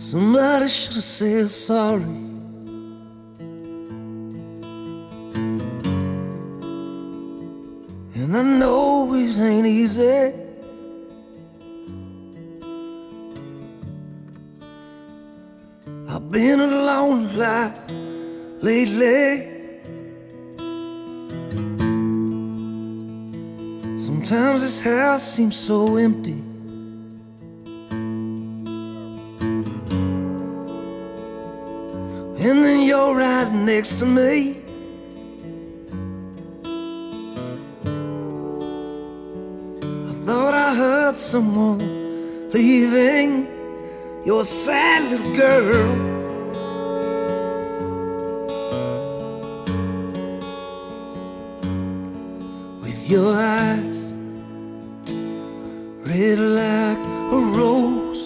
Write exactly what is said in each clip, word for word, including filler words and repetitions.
Somebody should have said sorry. And I know it ain't easy. I've been alone a lot lately. Sometimes this house seems so empty. And then you're right next to me. I thought I heard someone leaving. You're a sad little girl. With your eyes red like a rose,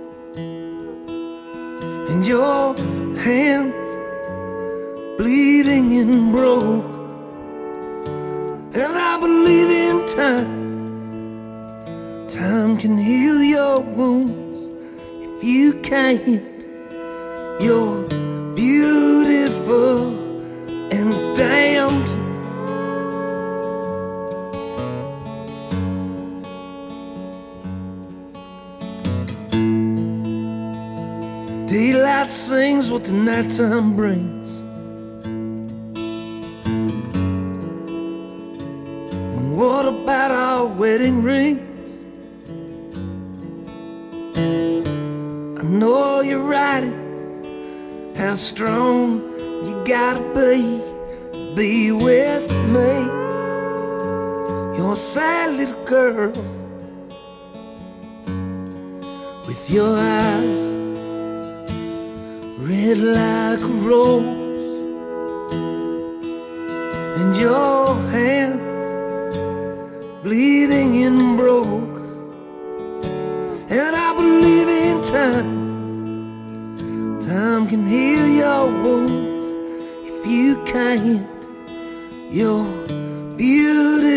and your hands bleeding and broke. And I believe in time. Time can heal your wounds. If you can't, you're beautiful and damned. Daylight sings what the nighttime brings. And what about our wedding rings? I know you're right. How strong you gotta be to be with me. You're a sad little girl with your eyes red like a rose, and your hands bleeding and broke. And I believe in time. Time can heal your wounds. If you can't, you're beautiful